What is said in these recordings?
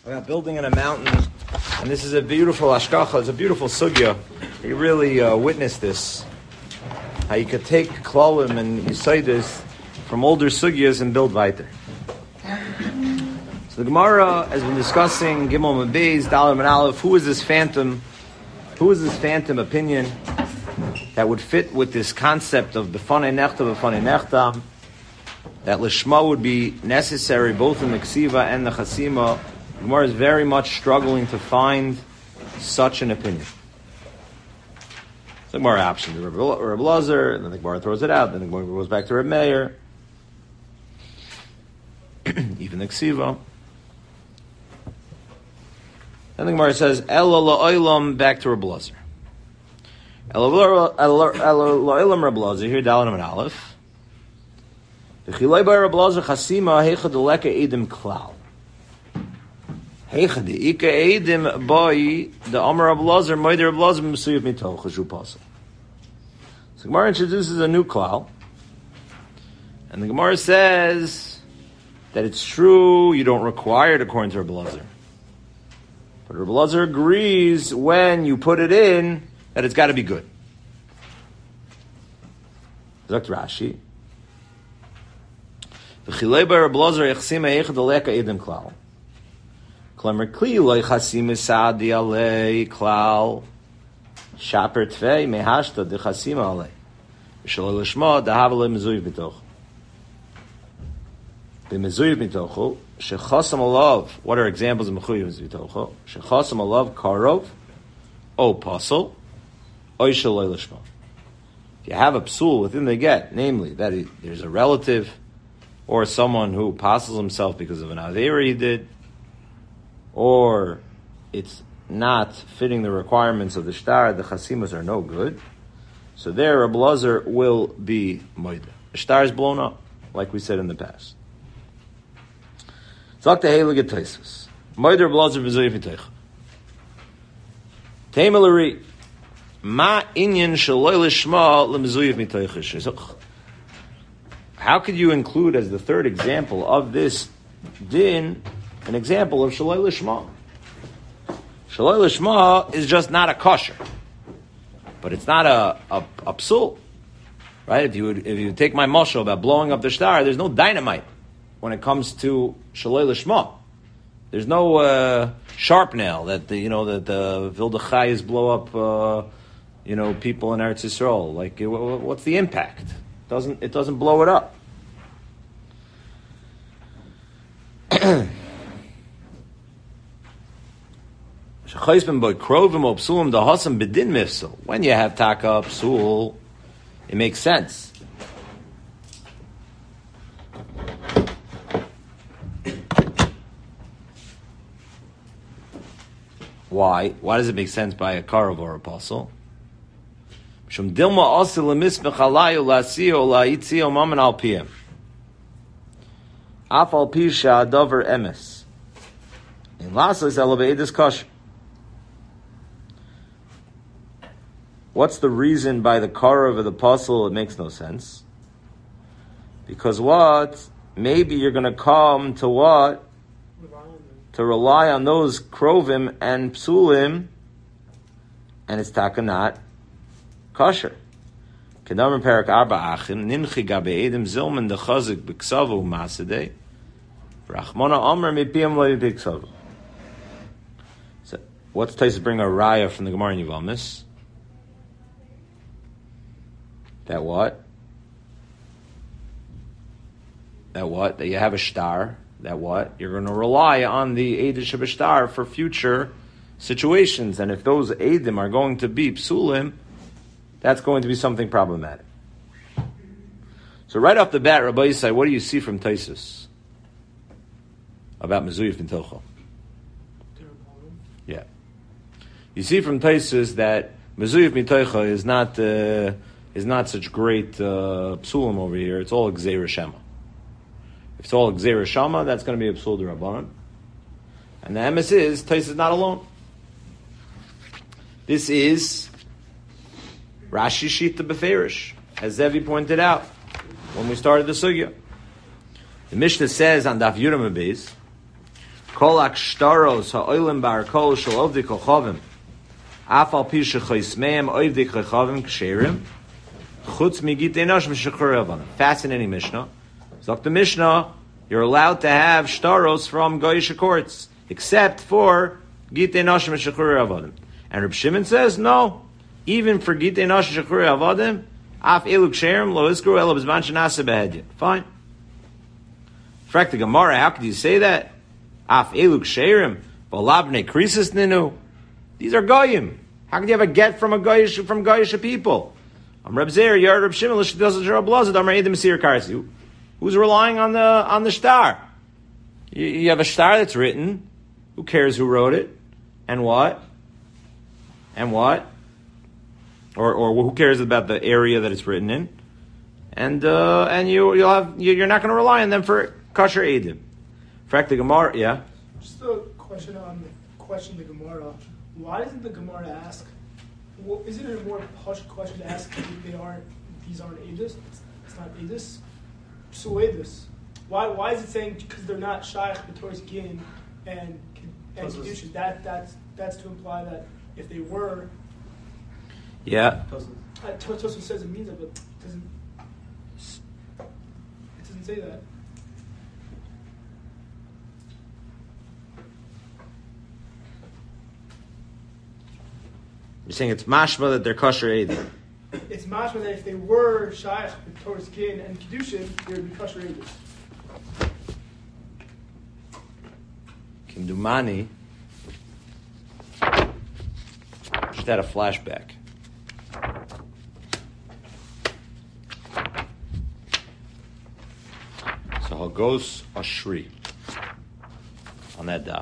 about building in a mountain, and this is a beautiful hashkacha. It's a beautiful sugya. You really witnessed this. How you could take klalim and yisaidis from older sugyas and build weiter. So the Gemara has been discussing Gimel Mabez, Dalet and Aleph. Who is this phantom? Who is this phantom opinion that would fit with this concept of b'fanei nechta, b'fanei nechta? That lishma would be necessary both in the ksiva and the chasima. The Gemara is very much struggling to find such an opinion. So the Gemara option to Reb Lazar, and then the Gemara throws it out, then the Gemara goes back to Reb Meir, even the ksiva. Then the Gemara says, Ela la'olam, back to Reb Lazar. Ela la'olam Reb Lazar, here Dalet and Aleph. V'chilei by Reb Lazar chasima heicha deleka edim klal. Heicha de'ika edim boi the Amar Reb Lazar moeder Reb Lazar m'suyv mitoch shu pasuk. So the Gemara introduces a new klal, and the Gemara says that it's true you don't require it according to Reb Lazar. But Reb Lazar agrees when you put it in that it's got to be good. Dr. Rashi. V'chilei by Reb Lazar echsima eicha deleka edim klal. Klamer kli loy chasim esadi alei klal shaper tvei mehashta de chasima alei v'shaloi lishma dahavale mezuyiv mitoch b'mezuyiv mitochu shechasam alav. What are examples of mezuyiv mitochu? Shechasam alav karov o pasel o shaloi lishma. If you have a psul within the get, namely that there's a relative or someone who passes himself because of an aveira he did, or it's not fitting the requirements of the shtar, the chasimas are no good. So there, Reb Lazar will be moida. The shtar is blown up, like we said in the past. Zok tehei look at Taisus. Moida Reb Lazar v'zoyif v'teicha. Teimelari, ma inyan shaloi lishma l'mzoyif v'teicha. How could you include as the third example of this din an example of Shaloi Lishma? Shaloi Lishma is just not a kosher, but it's not a psul, right? If you take my mashal about blowing up the shtar, there's no dynamite when it comes to Shaloi Lishma. There's no sharp nail that the Vilda Chayes blow up people in Eretz Yisrael. Like, what's the impact? It doesn't blow it up. When you have taka psul, it makes sense. Why? Why does it make sense by a karov or a apostle? Afal pisha dover emes. In lasas elevated kosher. What's the reason by the karov of the apostle? It makes no sense. Because what? Maybe you're going to come to what? To rely on those krovim and psulim, and it's takanat kosher. Kedamar perak arba achim nimchi gabe edim zilman dechazik b'ksavu masadei rachmana amar mipiyam lo b'ksavu. So, what's Taisus bring a raya from the Gemara in Yevamos? That what? That you have a shtar. That what? You're going to rely on the Eidish of a shtar for future situations. And if those Eidim are going to be psulim, that's going to be something problematic. So right off the bat, Rabbi Yisai, what do you see from Taisus about Mezuyif Mitocho? Yeah. You see from Taisus that Mezuyif Mitocho is not such great psulim over here. It's all Gzeira Shema. If it's all Gzeira Shema, that's going to be a psul d'Rabbanan. And the emes is, Taisus is not alone. This is Rashi Shita Beferish, as Zevi pointed out when we started the sugya. The Mishnah says on Daf Yudam Beis, Kolak shtaros ha'olim bar kol shel ovdi kochavim. Afal pi shechoismeim ovdi kochavim ksherim. Chutz migit enosh mishachur avanim. Fascinating Mishnah. Zok the Mishnah, you're allowed to have shtaros from goyish courts, except for git enosh mishachur avadim. And Reb Shimon says no. Even for git enosh mishachur avadim, af elu ksherim lo iskru elo b'zman shenase behedya. Fine. Frak the Gemara, how could you say that? Af elu ksherim v'labnei krisis ninu. These are goyim. How could you have a get from goyish people? I'm Reb Zer, you're Reb Shimon, who's relying on the star? You have a star that's written. Who cares who wrote it? And what? And what? Or who cares about the area that it's written in? And you're not going to rely on them for kosher edim. Fact the Gemara, yeah. Just a question on the Gemara. Why doesn't the Gemara ask? Well, isn't it a more posh question to ask if these aren't Edis? It's not Edis. So Edis. Why is it saying because they're not Shaykh, B'Tor's Gin, and Kedushin? That's to imply that if they were. Yeah. Tosfos says it means that, but it doesn't say that. You're saying it's mashma that they're kosher edim. It's mashma that if they were shaykh with Torah skin and kedushin, they would be kosher edim. Kindumani just had a flashback. So Hagos Ashri on that daf.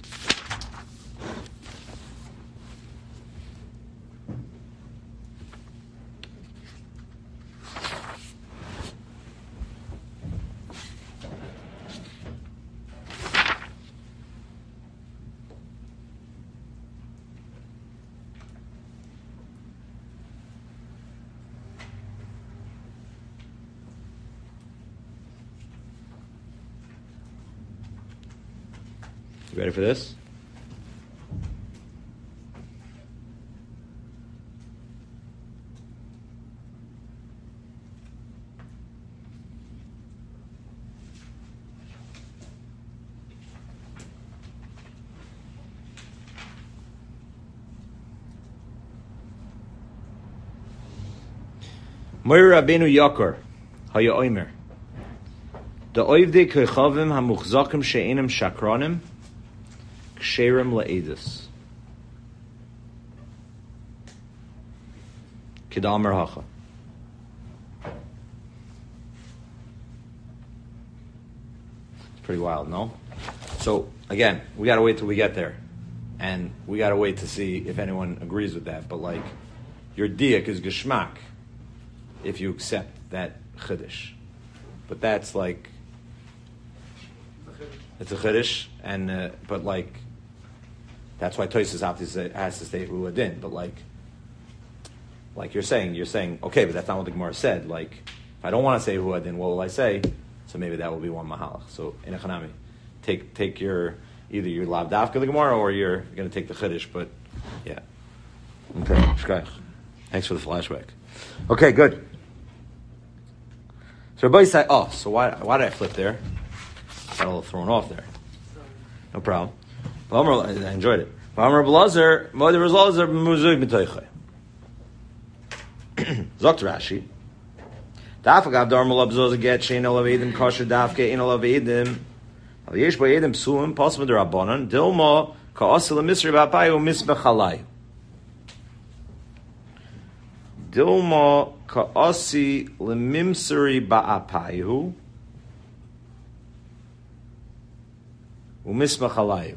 You ready for this? Moir Rabbeinu Yakar, Haya Oimer. The Oivdei Kechavim Hamuchzakim She'enim Shakranim Ksherim La'edus. Kedamar Hacha. It's pretty wild, no? So, again, we gotta wait till we get there. And we gotta wait to see if anyone agrees with that. But like, your diak is geschmack if you accept that chiddush. But that's like, it's a chiddush, and but like, that's why Tosfos has to say Ruadin. But like you're saying, okay, but that's not what the Gemara said. Like, if I don't want to say Ruadin, what will I say? So maybe that will be one mahalach. So in a chanami, take your either your lav dafka the Gemara or you're going to take the chiddush. But yeah, okay. Shkach. Thanks for the flashback. Okay, good. So everybody say, so why did I flip there? Got a little thrown off there. No problem. I enjoyed it. Zokt Rashi. Dafagav darmal abzoz get shein olav edim kosher dafke in olav edim. Al yesh bo edim psulim pasma derabanan dilma ka'asel misri ba'payu misbechalai. Dilma ka'asi lemimsari ba'apayu umisbechalayu.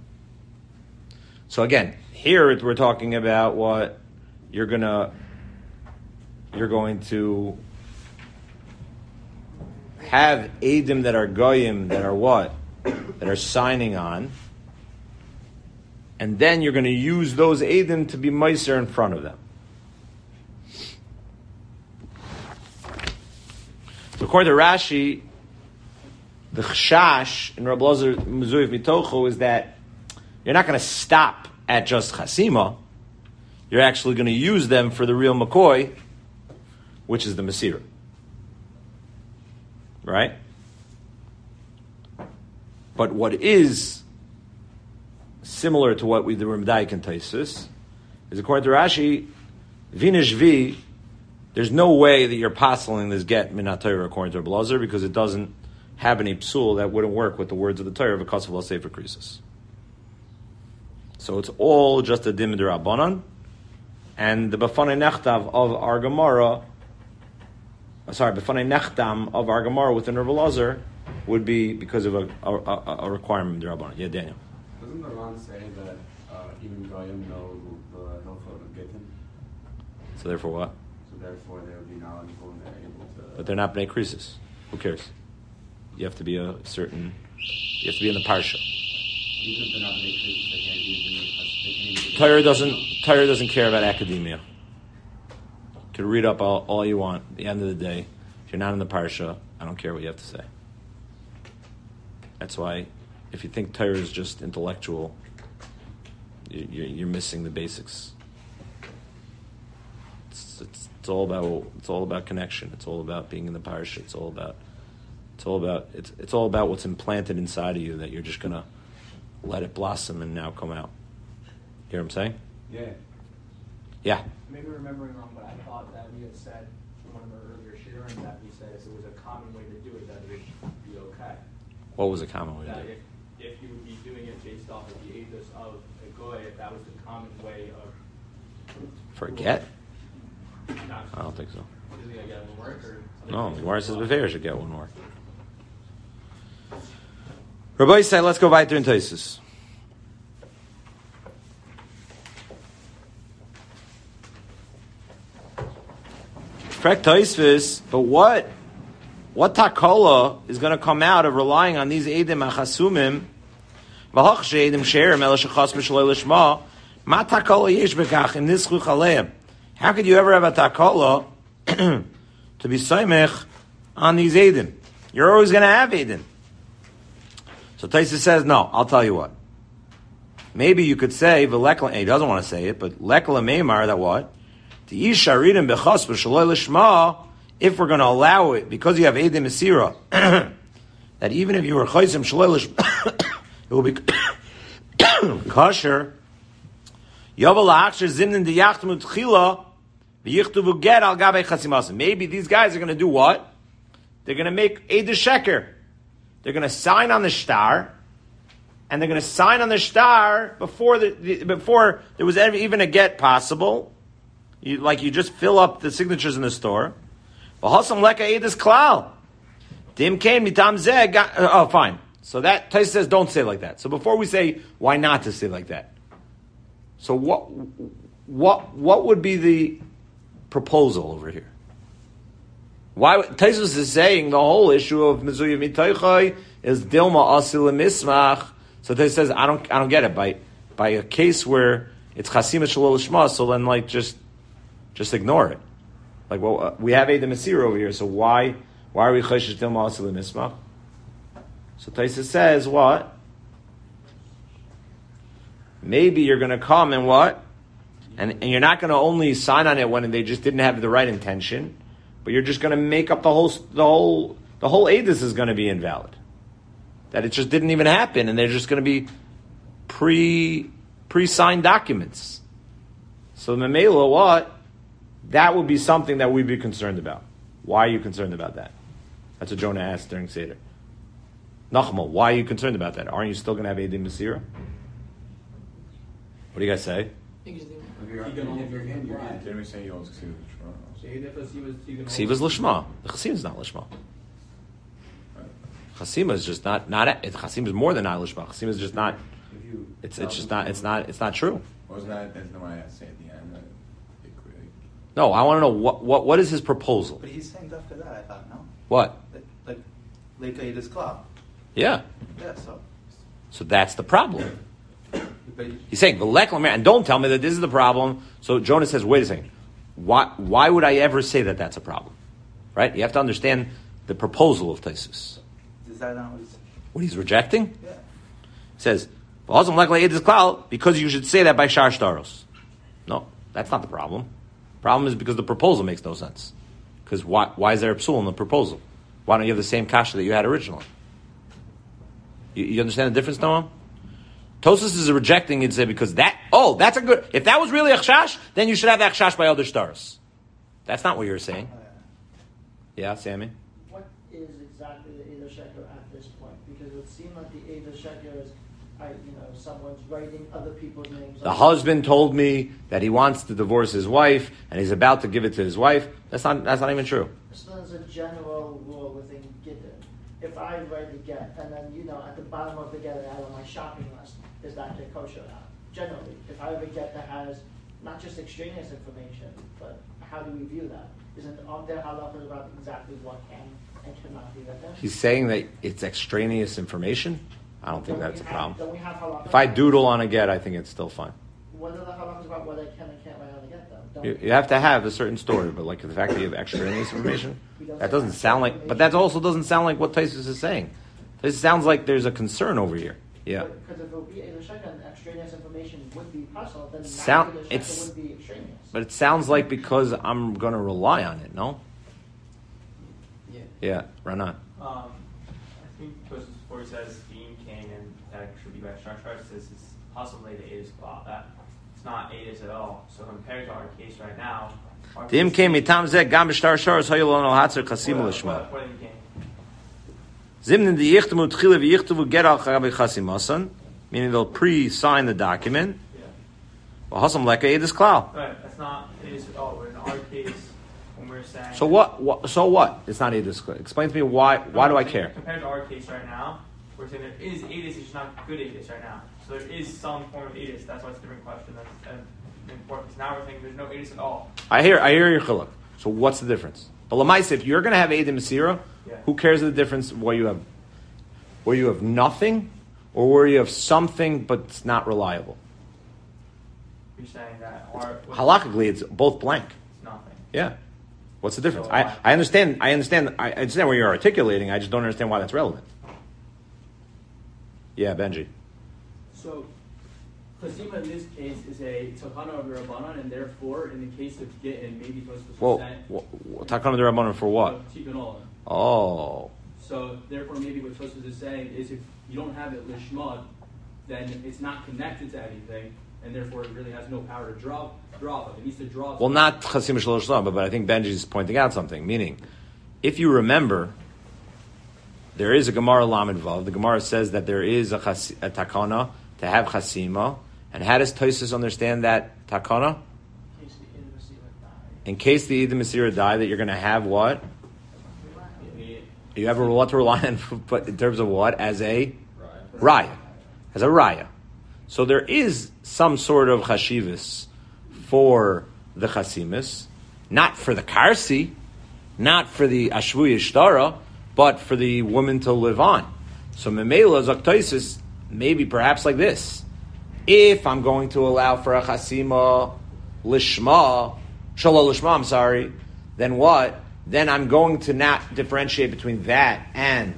So again, here we're talking about what you're going to have Edim that are Goyim, that are what? That are signing on. And then you're going to use those Edim to be Meiser in front of them. So according to Rashi, the chashash in Rabbi Elazar Mezuyev Mitocho is that you're not going to stop at just chasima. You're actually going to use them for the real McCoy, which is the Masira. Right? But what is similar to what we do in Ramdai and Taisus is, according to Rashi, Vinishvi, there's no way that you're postling this get Minat Torah according to Rabbi Elazar, because it doesn't have any psul that wouldn't work with the words of the Torah of a Kasav Sefer Krisis. So it's all just a dim d'Rabbanan, and the B'fanei Nechtav of our Gemara, B'fanei Nechtam of our Gemara within Rabbi Elazar would be because of a requirement of Rabbanan. Yeah, Daniel. Doesn't the Ran say that even Goyim know the Hilchot of Gittin? So therefore what? So therefore they would be knowledgeable and they're able to... But they're not Bnei Krisis. Who cares? You have to be you have to be in the Parsha. Even if they're not Bnei Krisis, they can't use it. Torah doesn't care about academia. You can read up all you want. At the end of the day, if you're not in the Parsha, I don't care what you have to say. That's why, if you think Torah is just intellectual, you're missing the basics. It's all about connection. It's all about being in the Parsha. It's all about what's implanted inside of you, that you're just gonna let it blossom and now come out. Hear what I'm saying? Yeah. Yeah. Maybe remembering wrong, but I thought that we had said in one of our earlier sharing that we said if it was a common way to do it, that it would be okay. What was a common way to That do it? if you would be doing it based off of the ethos of a goy, if that was the common way of... For a get? Not, I don't think so. is he gonna get one work or something? No, the Gemara says Befer should get one more. Rabbi say, let's go weiter in Taisus. Correct Taisvis, but what takola is going to come out of relying on these edim achasumim? V'hach she'edim she'erim el shechas b'shalei lishma. Ma takola yesh bekach im nischuch aleim. How could you ever have a takola to be soimech on these edim? You're always going to have edim. So Taisvis says, no, I'll tell you what. Maybe you could say, he doesn't want to say it, but lekla meimar, that what? If we're going to allow it, because you have Edim Mesira, that even if you were Chaysim Shalei Lishma, it will be kosher. Maybe these guys are going to do what? They're going to make Eid Sheker. They're going to sign on the shtar, and they're going to sign on the shtar before there was even a get possible. You just fill up the signatures in the store. Oh, fine. So that Tais says don't say like that. So before we say why not to say like that, so what would be the proposal over here? Why Taisus is saying the whole issue of Mezuyev Mitochai is Dilma Asil Mismach. So Tais says I don't get it by a case where it's Chasima Shalol Shma. So then just ignore it. Like, well, we have Eid Masir over here, so why are we Choshesh Dilma Asil Mismach? So Taisa says what? Maybe you're going to come and what? And you're not going to only sign on it when they just didn't have the right intention, but you're just going to make up the whole Eidus is going to be invalid. That it just didn't even happen, and they're just going to be pre-signed documents. So Memela, what? That would be something that we'd be concerned about. Why are you concerned about that? That's what Jonah asked during Seder. Nachmal, why are you concerned about that? Aren't you still going to have Edim Masira? What do you guys say? If you're in, you're in. Didn't we say you owns Ksiva? Ksiva's Lishma. The Chasim is not Lishma. Chasima is just not Chasim is more than not Lishma. Chasim is just not. It's not true. Wasn't that? That's the one I say at the end. No, I want to know what is his proposal. But he's saying after that, I thought, no? What? Like Eidus Club. Yeah. Yeah, So that's the problem. But He's saying V'lek, and don't tell me that this is the problem. So Jonah says, wait a second. Why would I ever say that that's a problem? Right? You have to understand the proposal of Taisus. the decided on was. What he's rejecting? Yeah. He says, because you should say that by Shar Shtaros. No, that's not the problem. The problem is because the proposal makes no sense. Because why is there a psul in the proposal? Why don't you have the same kasha that you had originally? You understand the difference, Noam? Tosfos is rejecting it, say because that's a good. If that was really a chashash, then you should have that chashash by other stars. That's not what you're saying. Yeah, Sammy. What is exactly the Eidah Sheker at this point? Because it would seem like the Eidah Sheker is, someone's writing other people's names. The husband told me that he wants to divorce his wife, and he's about to give it to his wife. That's not even true. So there's a general rule within Gittin. If I write a get, and then at the bottom of the get I add on my shopping list, is that get kosher now? Generally, if I have a get that has not just extraneous information, but how do we view that? Aren't there halachas about exactly what can and cannot be written? He's saying that it's extraneous information. I don't think that's a problem. Don't we have halachas? If I doodle on a get, I think it's still fine. What are the halachas about what I can and can't write on the get, though? You have to have a certain story, but like the fact that you have extraneous information, that doesn't sound like. But that also doesn't sound like what Tosfos is saying. This sounds like there's a concern over here. Yeah. Because if it would be Eidah Sheker and extraneous information would be possible, then it's would be extraneous. But it sounds like because I'm going to rely on it. No. Yeah. Yeah. Rana. I think before he says Dean came and that should be by Shar says it's possibly the Eidah Klal. That it's not Eidah at all. So compared to our case right now, Dean came mitam zeh gam b'shtar sharos hayolon al hatzer chasim l'shma. Zimnin the yichtamu tchila v'yichtavu get al chagabe chasimasan, meaning they'll pre-sign the document. Well, hasam leka Eidah Klal. Right, that's not Eidah at all. But in our case, when we're saying So what? So what? It's not Eidah Klal. Explain to me why. Why do I care? Compared to our case right now, we're saying there is Eidah, it's just not good Eidah right now. So there is some form of Eidah. That's why it's a different question. That's important. Because now we're saying there's no Eidah at all. I hear your chiluk. So what's the difference? But Lamaisa, if you're going to have Eidah Masira, who cares the difference where you have nothing, or where you have something but it's not reliable? You're saying that halakhically it's both blank. It's nothing. Yeah. What's the difference? So I understand where you're articulating. I just don't understand why that's relevant. Yeah, Benji. So, Chasima in this case is a takana of Rabbanan, and therefore, in the case of Gittin, maybe Tosfos was saying... Takana of the Rabbanan for what? Tikkun Olam. Oh. So, therefore, maybe what Tosfos is saying is if you don't have it lishma, then it's not connected to anything, and therefore it really has no power to draw up. It needs to draw... Well, not Chasim Shalosh Lam, but I think Benji's pointing out something, meaning, if you remember, there is a Gemara Lamed Vav. The Gemara says that there is a takana to have chasima. And how does Tosfos understand that takana? In case the Eidah Masira die, that you're going to have what? You have a lot to rely on, but in terms of what? As a raya. As a raya. So there is some sort of chashivas for the chasimis, not for the karsi, not for the ashvu yishtara, but for the woman to live on. So memela zok Tosfos, maybe perhaps like this. If I'm going to allow for a chasima lishma, shalom lishma, then what? Then I'm going to not differentiate between that and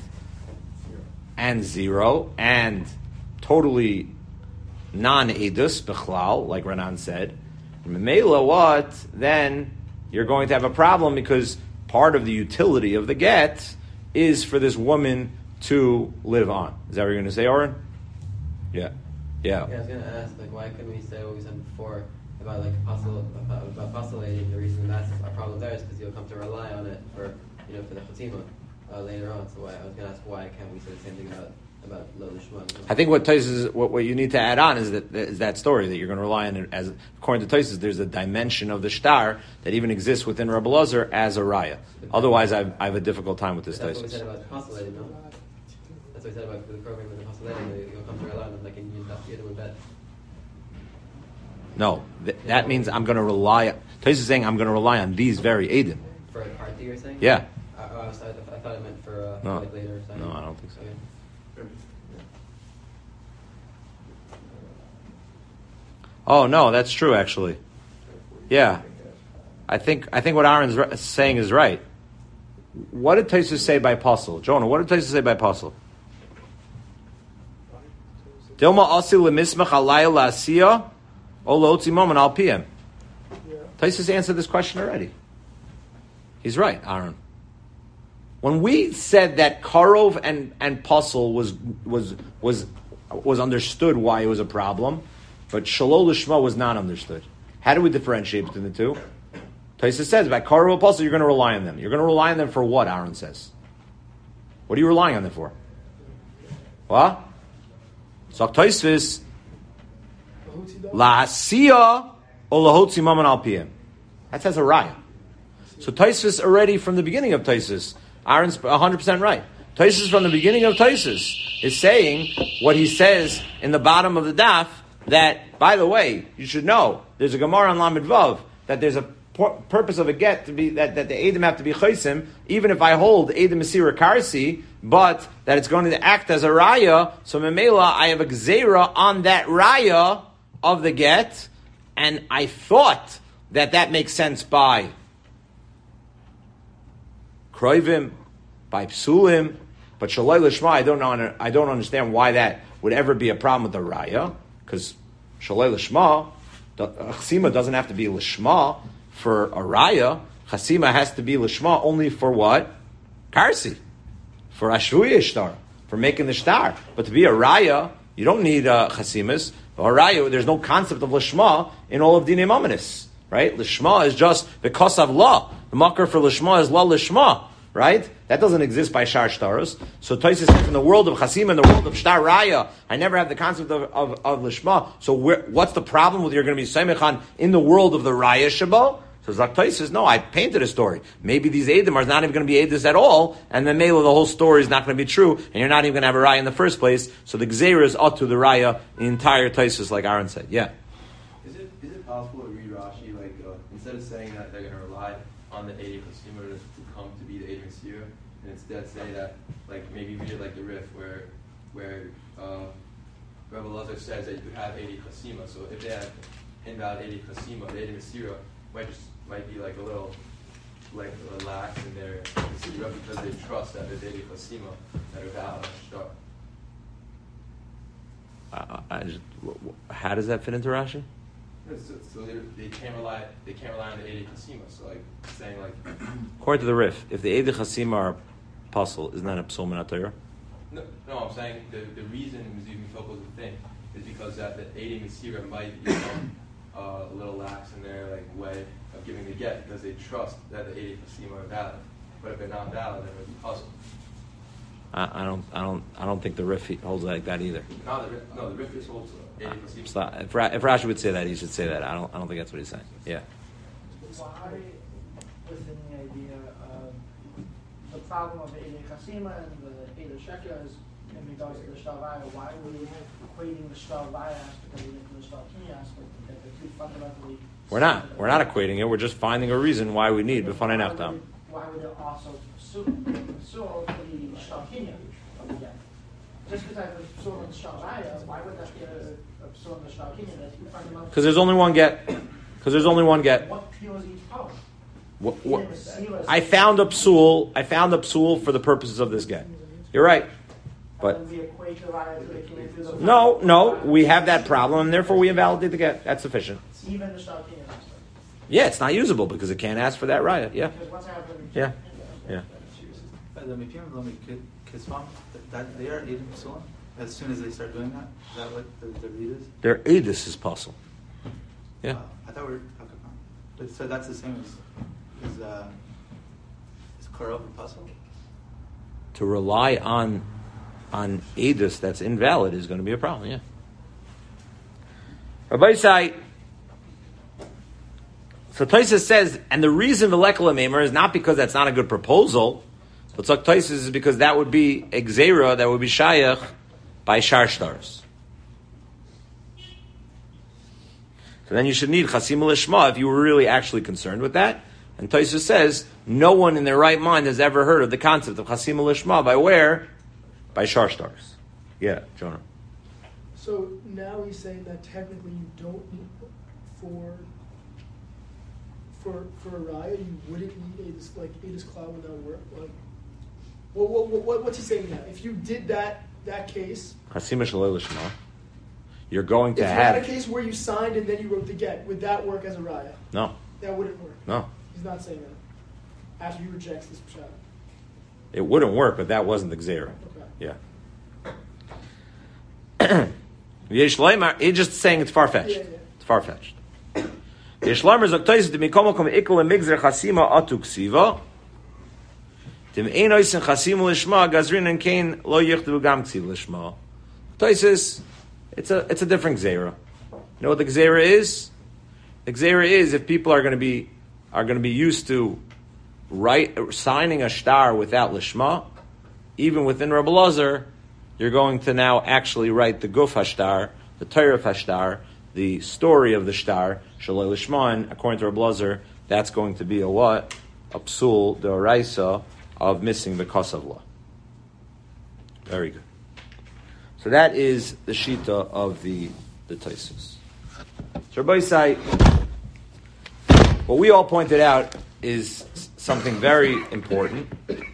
zero, and totally non-edus, bichlal, like Ranan said. Memela, what? Then you're going to have a problem because part of the utility of the get is for this woman to live on. Is that what you're going to say, Oren? Yeah. Yeah, I was going to ask, why couldn't we say what we said before about about postulating? The reason that's a problem there is because you'll come to rely on it for the chatima later on. So I was going to ask, why can't we say the same thing about lo lishma? I think what you need to add on is that story that you're going to rely on it as, according to Tosfos, there's a dimension of the shtar that even exists within Rabbi Lazar as a raya. Otherwise, I have a difficult time with this Tosfos. That's what we said about postulating, no? That's what we said about the program with the postulating. You'll come to rely on it, like in either with that. No, that means I'm going to rely. Tosfos is saying I'm going to rely on these very Eidim. For a party, you're saying? Yeah. I thought it meant for no. later. No, I don't think so. Okay. Oh no, that's true actually. Yeah, I think what Aaron's saying is right. What did Tosfos say by Pasul? Jonah, what did Tosfos say by Pasul? Dilma asil lemismach alayla la'asiya o lo'otzi moment al pm. Tosfos answered this question already. He's right, Aaron. When we said that Karov and Pasul was understood why it was a problem, but Shalol Lishma was not understood. How do we differentiate between the two? Tosfos says by Karov and Pasul, you're going to rely on them. You're going to rely on them for what? Aaron says. What are you relying on them for? What? So Tosfos la'asiya o lahotzi maman al piyem. That says a raya. So Tosfos already from the beginning of Tosfos, Aaron's 100% right. Tosfos from the beginning of Tosfos is saying what he says in the bottom of the daf, that, by the way, you should know, there's a Gemara on Lamed Vav, that there's a purpose of a get to be, that the Eidim have to be chaysim, even if I hold Eidim Mesira Karsi, but that it's going to act as a raya, so Memela, I have a gzeira on that raya of the get, and I thought that makes sense by Kroivim, by Psulim, but Shaloi Lishma, I don't understand why that would ever be a problem with the Raya, because Shaloi Lishma, Chasima doesn't have to be Lishma for a Raya. Chasima has to be Lishma only for what? Karsi. For Ashruya Shtar, for making the Shtar. But to be a Raya, you don't need Chasimas. For a Raya, there's no concept of Lishma in all of Dinei Mamanis. Right? Lishma is just because of law. The makar for Lishma is la Lishma. Right? That doesn't exist by Shar Shtaros. So Tosfos says in the world of Chasim, in the world of Shtar Raya, I never have the concept of Lishma. So what's the problem with you're going to be Seimechan in the world of the Raya Shabo? So Zak Tosfos says, no, I painted a story. Maybe these Eidim are not even going to be Eidus at all, and then Mela, the whole story is not going to be true, and you're not even going to have a Raya in the first place. So the Gzeira is ought to the Raya, the entire Tosfos, like Aaron said. Yeah. Is it possible to read Rashi, like, instead of saying that they're going to rely on the Eidim Chasima to come to be the Eidim Mesira, and instead say that, like, maybe read it like the Rif, where Rebbe Lazar says that you could have Eidim Chasima, so if they have invalid Eidim Chasima, the Eidim Mesira might be like a little like relaxed in their Mesira because they trust that the Eidim Chasima that are valid How does that fit into Rashi? So they can't rely on the Eidei Chasima. So like saying like according to the Rif, if the Eidei Chasima are puzzle, isn't that a psul min HaTorah? No, I'm saying the reason Mizivim Toko is a thing is because that the Eidei Mesira might become a little lax in their like way of giving the get because they trust that the Eidei Chasima are valid. But if they're not valid, then it's a puzzle. I don't think the Rif holds like that either. No, the Rif just holds Eidei Chasima. So if Rashi would say that, he should say that. I don't think that's what he's saying. Yeah. Why, within the idea of the problem of the Eidei Chasima and the Eidei Sheker is in regards to the Shtar Vaya, why are we equating the Shtar Vaya aspect with the Shtar Kini aspect? That they're two fundamentally. We're not equating it. We're just finding a reason why we need B'fanei Naftam. Why would it also pursue the Shtar Kini again? Just because I have a psul in Shtar Vaya, why would that be a psul in the Shtar Kini? Because there's only one get. What peels each power? I found a psul for the purposes of this get. You're right. But no, we have that problem, and therefore we invalidate the get. That's sufficient. Even the Shtar Kini aspect. Yeah, it's not usable because it can't ask for that raya. Yeah. Yeah. That they are Eidim Psulim as soon as they start doing that. Is that what the read is? Their Eidus is puzzle. Yeah. I thought so that's the same as Korov and puzzle. To rely on Eidus that's invalid is going to be a problem. Yeah. Rabbi Isai. So Tosfos says, and the reason V'lekala Meimer is not because that's not a good proposal, but Tosfos is because that would be Exera, that would be Shayach by Shar Shtars. So then you should need Chasim Lishma if you were really actually concerned with that. And Tosfos says, no one in their right mind has ever heard of the concept of Chasim Lishma by where? By Shar Shtars. Yeah, Jonah. So now he's saying that technically you don't need for for a raya, you wouldn't need Adis Klal would not work? Like, what's he saying now? If you did that case, Chasima Shalei Lishma, you're going to if you have had a case where you signed and then you wrote the get, would that work as a raya? no, That wouldn't work. no. He's not saying that. After he rejects this pshat. It wouldn't work, but that wasn't the Gzeira. Okay. Yeah. He's just saying it's far-fetched. Yeah. It's far-fetched. Yeshlamar Zaktais to Mikomo Kom Ikol and Migzer Chasima Atuk Siva. Tim Ein Oisen Chasim Lishma Gazrin and Kain Lo Yichtu Gam Ksiv Lishma. Taisis, it's a different Gzeira. You know what the Gzeira is? The Gzeira is if people are going to be used to signing a shtar without Lishma, even within Rabbi Lazar, you're going to now actually write the Guf Hashtar, the Torah Hashtar, the story of the shtar, Shalei Lishma, and according to Rabbi Lazar, that's going to be a what? A psul, the oraisa of missing the Kosav law. Very good. So that is the Shita of the Taisus. So Rabbi Yisai, what we all pointed out is something very important,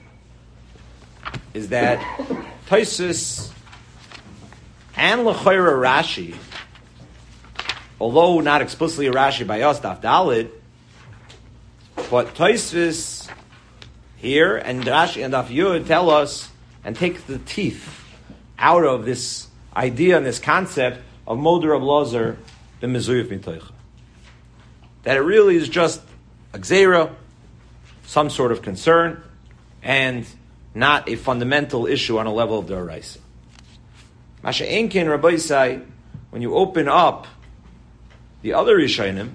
is that Taisus and L'chayra Rashi, although not explicitly a Rashi by us, Daf Dalid, but Taisus here and Rashi and Daf Yud tell us and take the teeth out of this idea and this concept of Moder Rav Lazar the Mezuyif Mitoicha. That it really is just a Gzeira, some sort of concern, and not a fundamental issue on a level of the Oraisa. Masha Enkin Rabbi Yisai, when you open up the other Rishonim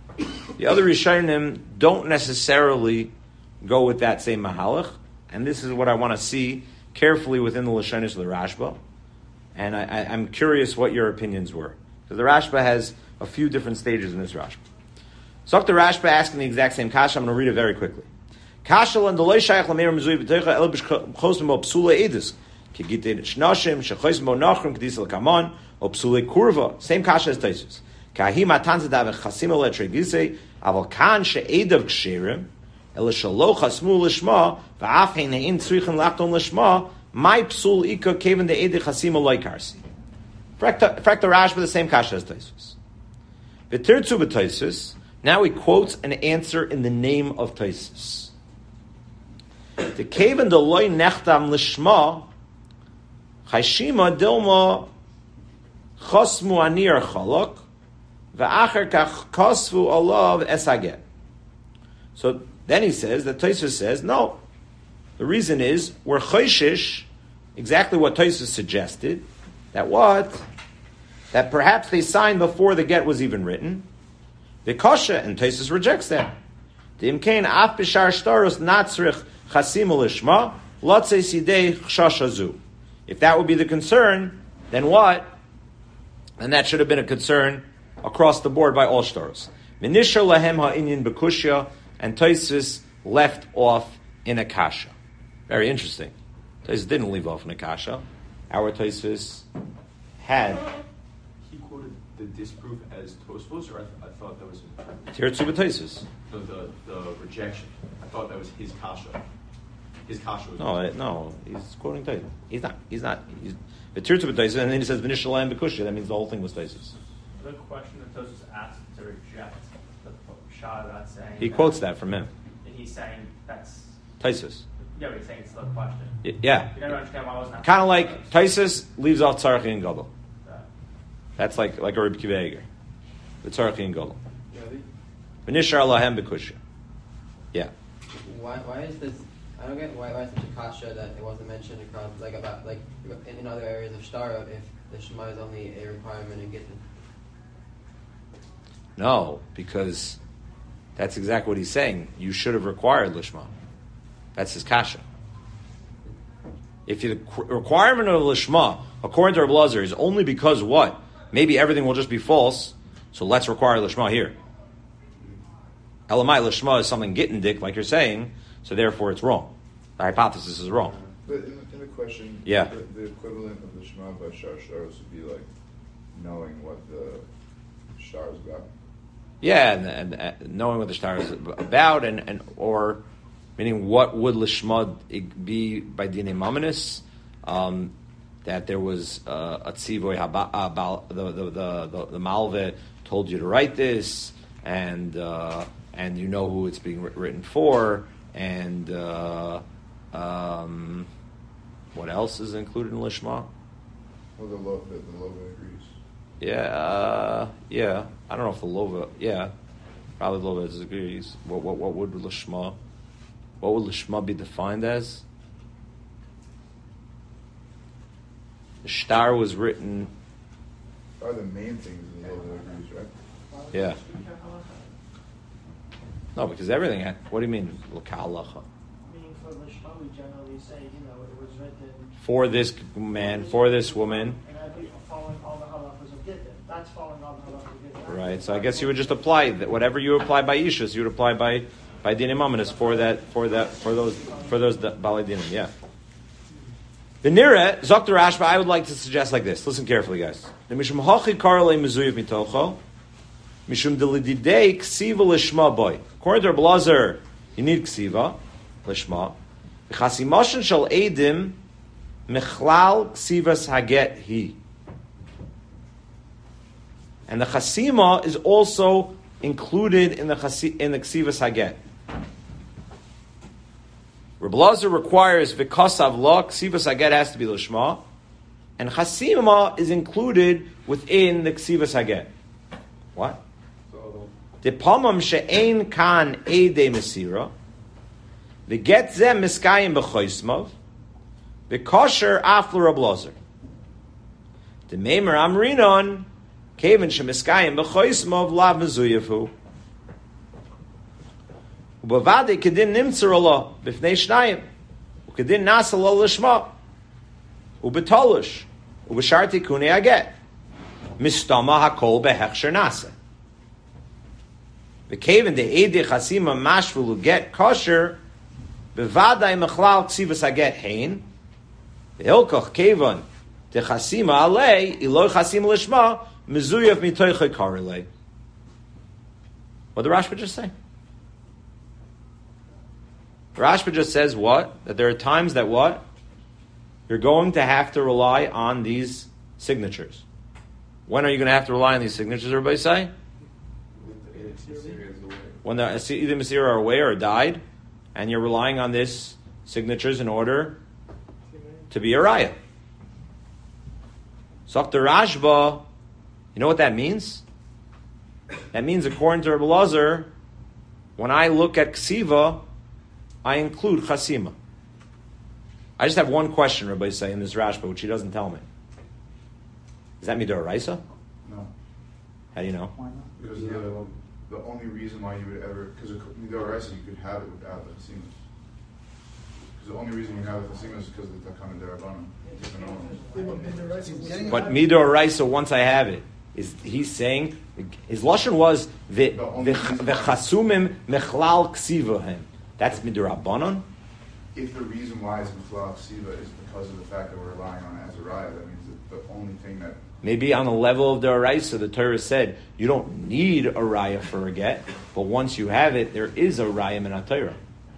don't necessarily go with that same Mahalach, and this is what I want to see carefully within the Lashonis of the Rashba, and I'm curious what your opinions were. Because the Rashba has a few different stages in this Rashba. So the Rashba asking the exact same kasha, I'm going to read it very quickly. Kasha and the loy shayach lameir mezui b'teicha el b'chosim bo psule edus kegitei shnashim shechosim bo nachrim kedis l'kamon o psule kurva. Same kasha as Taisus. Kahi matanza dav chasim el etregisei aval kan she'edav ksherim el shalo chasmu l'shma v'af heinein tzrichen lachton l'shma my psul ika keven de edi chasim el loikarsi. Frekta Rashba the same kasha as Taisus. V'tirtzu b'Taisus. Now he quotes an answer in the name of Taisus. The kaven de loy nechtam lishma chayshima dilma chosmu anir chalok ve'acher kach kosvu olav esaget. So then he says that Taisus says no. The reason is we're chayshish, exactly what Taisus suggested. That what? That perhaps they signed before the get was even written. The kasha, and Taisus rejects that. The imkain af b'shar shtaros natzrich chasim lishma lotzei sidei chshashazu. If that would be the concern, then what? And that should have been a concern across the board by all shtaros. Minisha lahem ha'inyan b'kushya, and Taisus left off in a kasha. Very interesting. Taisus didn't leave off in a kasha. Our Taisus had. He quoted the disproof as Tosfos, or I thought that was Tirtzu b'Taisus. the rejection. I thought that was his kasha. His kasha was No, he's quoting Taisus. He's not. The Tirtzu b'Taisus, and then he says V'nishal and b'Kushya. That means the whole thing was Taisus. The question that Tosus asked to reject the shot of that saying. He quotes that from him. And he's saying that's. Taisus. Yeah, but he's saying it's the question. Yeah. You never understand why I wasn't. Kind of like Taisus leaves off Tzarchi and Gadol. Yeah. That's like a Reb Kiva Eger. The Tzarchi and Gadol. Yeah, V'nishar lahem b'Kushya. Yeah. Why is this? I don't get why is such a kasha that it wasn't mentioned across about in other areas of Shtara if the Shema is only a requirement in Gittin. No, because that's exactly what he's saying. You should have required Lishma. That's his kasha. If the requirement of Lishma, according to Rabbi Lazar, is only because what? Maybe everything will just be false, so let's require Lishma here. Elamai Lishma is something Gittindik, like you're saying, so therefore it's wrong. The hypothesis is wrong. But in the question, yeah. the equivalent of the Shema by Shar Sharos would be like knowing what the Shar is about. Yeah, and knowing what the shtar is about, or meaning what would lishma be by dinei mamanis, that there was a tzivoy the malve told you to write this, and you know who it's being written for, and what else is included in lishma? Well, the lova agrees. Yeah. I don't know if the lova. Yeah, probably the lova disagrees. What would lishma? What would lishma be defined as? The shtar was written. Are the main things in the lova agrees, right? Yeah. No, because everything. What do you mean l'ka'alacha? Meaning for lishma, we generally say, it was written For this man, for this woman. and I'd be following all the halachas of Gittin. That's following all the halachas of Gittin. Right. So I guess you would just apply that whatever you apply by ishus, you would apply by dinei mamanis for those balei dinim. Yeah. The nira Dr. Rashba, I would like to suggest like this. Listen carefully, guys. The mishum hachi karle mezuyev mitocho, mishum delididei ksiva lishma boy. According to Rabbi Lazar, you need ksiva lishma. V'chasimoshen shel edim mechlal ksivas haget hi. And the chasima is also included in the ksivas haget. Rabbi Lazar requires v'kasav la, ksivas haget has to be lishma, and chasima is included within the ksivas haget. What? Depamam she'ein kan eidei mesira, v'get zeh miskayim b'choismav, v'kosher aflu Rabbi Lazar. D'meimer amrinon, kevan shemiskayim b'choismav lav mezuyefu. Ubavade kedin nimtzer Allah b'fnei shnayim, ukedin nasa lo lishma, ubetolish, ubeshar tikuni aget, mistama hakol behechsher nasa. V'kevan de'edei chasima mashvulu get kosher, bevadai mechlal ksivas haget hein, v'hilkoch kevan de'chasima alei, iloi chasima lishma, mezuyev mitoichai karilei. What did the Rashba just say? Rashba just says what? That there are times that what? You're going to have to rely on these signatures. When are you going to have to rely on these signatures, everybody say? When either Masira are away or died, and you're relying on these signatures in order to be a raya. So the Rashba, you know what that means? That means, according to Rabbi Lazar, when I look at ksiva, I include chasima. I just have one question, Rabbi say, in this Rashba, which he doesn't tell me. Does that mean Doraisa? No. How do you know? Why not? Because the only reason why you would ever, because Doraisa you could have it without the chasima. Because the only reason you have the chasima is because of the takam derabbanan. But Midoraisa, once I have it, is he's saying his lashon was the chasumim mechlal ksivahem. That's midrabanan. If the reason why it's mechlal ksiva is because of the fact that we're relying on Azariah, that means that the only thing that maybe on the level of the Araisa, the Torah said you don't need a raya for a get, but once you have it, there is a raya min HaTorah.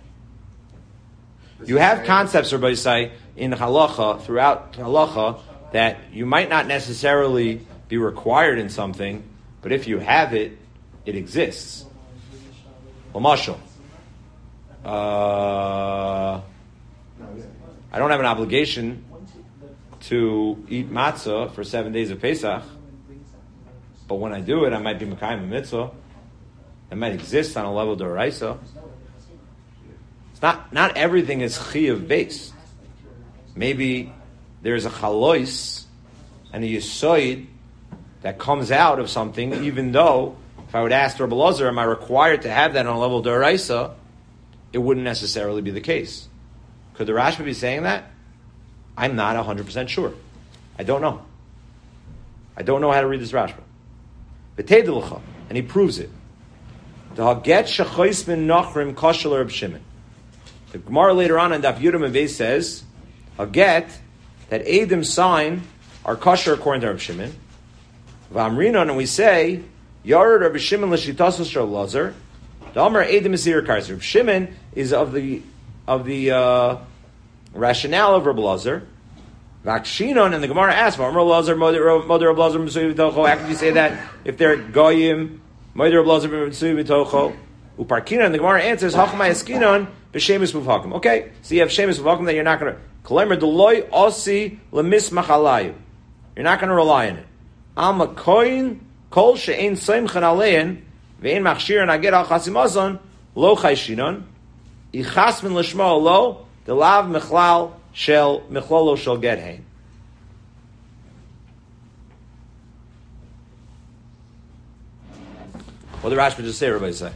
You have concepts, everybody say, in halacha, throughout halacha, that you might not necessarily be required in something, but if you have it, it exists. L'mashal. I don't have an obligation to eat matzah for 7 days of Pesach, but when I do it, I might be Mekayim a mitzvah. It might exist on a level of Doraisa. It's not everything is Chiyav based. Maybe there's a Chalois and a Yisoid that comes out of something, even though if I would ask Rabbi Lazar, am I required to have that on a level of Doraisa? It wouldn't necessarily be the case. Could the Rashba be saying that? I'm not 100% sure. I don't know. I don't know how to read this Rashba. And he proves it. The Haget Shechois Min Nachrim Kashal Reb Shimon. The Gemara later on in Daf Yudam Avei says, Haget, that Eidim sign are kosher according to Reb Shimon. V'amrinon, and we say, Yared Rabbi Shimon l'shitasos shel Lazar. The Amar Edim Mesir Karzer. Rabbi Shimon is of the rationale of Rabbi Lazar. Vakshinon, and the Gemara asks, Amar Lazar, Moder Rabbi Lazar Mesui B'tocho. How could you say that if they're goyim? Moder Rabbi Lazar Mesui B'tocho. Uparkinon, and the Gemara answers, Hachamay Eskinon b'Shemus Muvhakim. Okay, so you have Shemus Muvhakim that you're not going to. Kalemer Deloy Osi Lemismach Alayu. You're not going to rely on it. Alma Koin Kol She'ein Soimchen Alein Ve'ein Machshirin Aged Al Chasimazon Lo Chayshinon Ichasmin Lishma Lo Delav Mechlal Shel Mechlolo Shel Ged Hein. What did Rashba just say? Everybody say.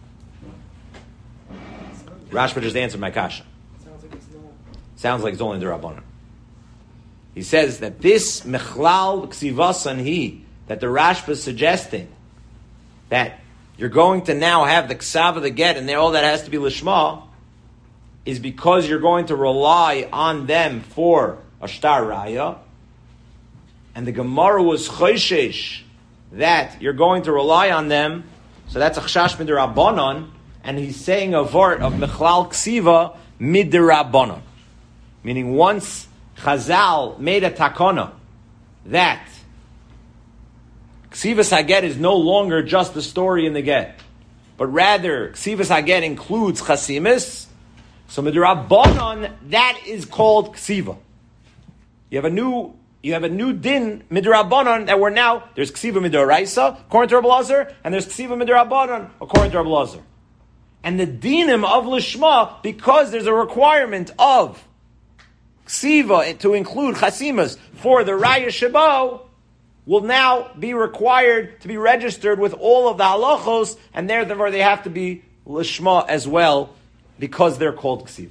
Rashba just answered my kasha. Sounds like it's only the Rabbanan. He says that this Mechlal Ksivasan He, that the Rashba is suggesting that you're going to now have the Ksav of the Get and all that has to be Lishma, is because you're going to rely on them for a Shtar Raya. And the Gemara was Choyshesh that you're going to rely on them. So that's a Chashash Midirabbanan. And he's saying a vort of Mechlal Ksiva Midirabbanan. Meaning once Chazal made a takana that Ksivas HaGet is no longer just the story in the Get, but rather Ksivas HaGet includes Chasimis, so Midirabbanan, that is called Ksiva. You have a new din Midirabbanan that we're now, there's Ksiva Midoraisa, according to Rabbi Lazar, and there's Ksiva Midirabbanan, according to Rabbi Lazar. And the dinim of Lishma, because there's a requirement of Ksiva to include Chasimas for the Raya Shabo, will now be required to be registered with all of the halachos, and therefore they have to be Lishma as well, because they're called Ksiva.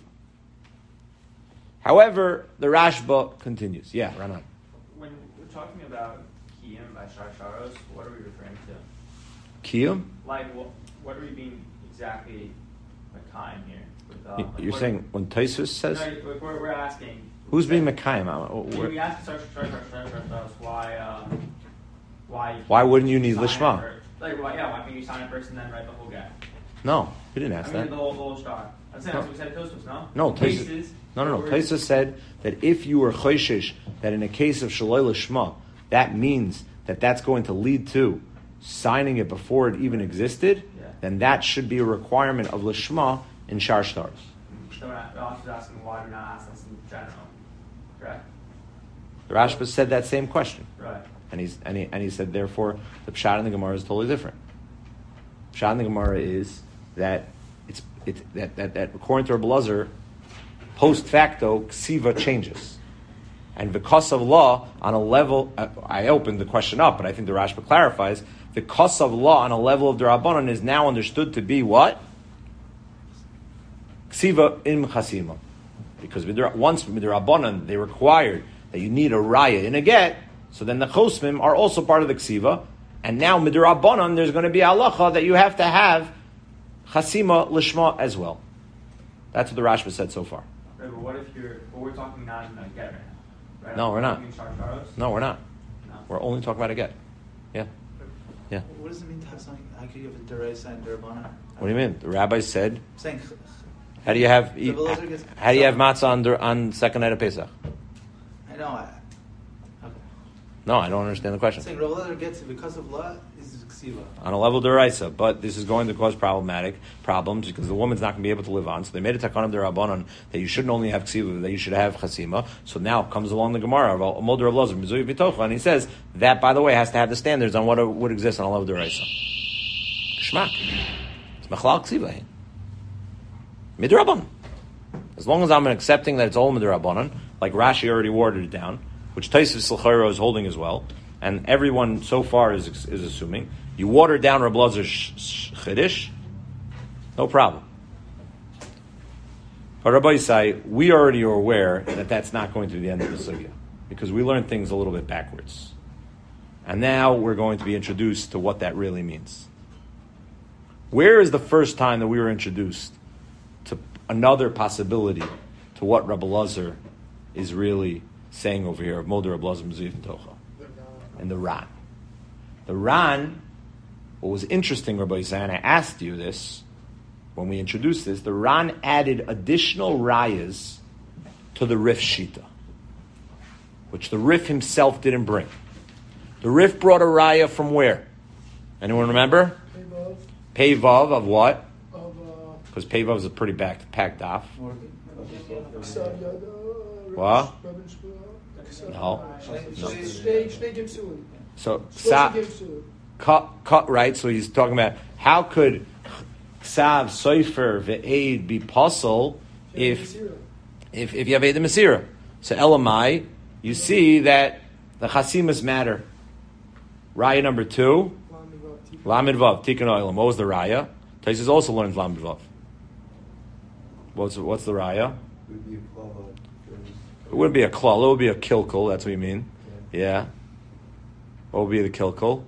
However, the Rashba continues. Yeah, Ranan. When we're talking about Kiyum by Sharsharos, what are we referring to? Kiyum? Like, what are we being exactly Mekayim here? You're saying when Taisus says? No, we're asking. Who's being Mekayim? We asked Sharsharos why wouldn't you need Lishma? Like, why can't you sign it first and then write the whole guy? No, we didn't ask that. The whole star. That's what we said at Tosfos, no? No, Taisus said that if you were Choyshesh, that in a case of Shaloi Lishma, that means that that's going to lead to signing it before it even existed, then that should be a requirement of Lishma in Shar Stars. So we're also asking why do we not ask this in general, correct? The Rashba said that same question. Right. And he said, therefore, the Pshat in the Gemara is totally different. Pshat in the Gemara is that that according to Rabbi Lazar, post facto, Ksiva changes. And because of law, on a level, I opened the question up, but I think the Rashba clarifies, the Kos of law on a level of Darabanan is now understood to be what? Ksiva im Chasima. Because once Midrabanan, they required that you need a Raya in a get, so then the Chosmim are also part of the Ksiva, and now Midrabanan, there's going to be halacha that you have to have Chasima Lishma as well. That's what the Rashba said so far. Right, but what if we're talking not in a get right now? Right? No, we're not. No, we're not. No. We're only talking about a get. Yeah. Yeah. What does it mean to have something? How could you have a Deraisa and Derabana? What do you mean? The rabbi said. I'm saying. How do you have matzah on second night of Pesach? I know. Okay. No, I don't understand the question. I'm saying Rabbi Lezer gets it because of law is ksiva. On a level deraisa, but this is going to cause problems because the woman's not going to be able to live on. So they made a takanam derabanan that you shouldn't only have ksiva, that you should have chasima. So now comes along the Gemara of Moder of Lazar Mizui B'tocha, and he says that, by the way, has to have the standards on what would exist on a level deraisa. Shmak. It's mechlal ksiva. Midrabanan. As long as I'm accepting that it's all midrabanan, like Rashi already watered it down, which Taisvis L'chairo is holding as well, and everyone so far is assuming, you water down Reb Lazar's chiddush, no problem. But Rabbi Yisai, we already are aware that that's not going to be the end of the sugya, because we learned things a little bit backwards. And now we're going to be introduced to what that really means. Where is the first time that we were introduced to another possibility to what Rabbi Lazar is really saying over here of Moder Rabbi Lazar Mizuyif and Tocha? And the Ran. The Ran What was interesting, Rabbi Yisrael, and I asked you this when we introduced this, the Ran added additional rayas to the Rif Shita, which the Rif himself didn't bring. The Rif brought a raya from where? Anyone remember? Pei Vav. Pei Vav of what? Of Because Pei Vav is a pretty packed off. Ksav Yada. What? Rabban Shmuel. No. Shnei Gimsulim. So Shlosh Ksav, Gimsulim. cut right. So he's talking about how could Ksav, Sofer, Ve'ed be puzzle if you have Eid Masira. So Elamai, you see that the Chasimas matter. Raya number 2, Lamed Vav, Tikkun Olam. What was the Raya? Taisus also learns Lamed Vav. What's the Raya? It wouldn't be a klal, it would be a kilkul, that's what you mean. Yeah. What would be the kilkul?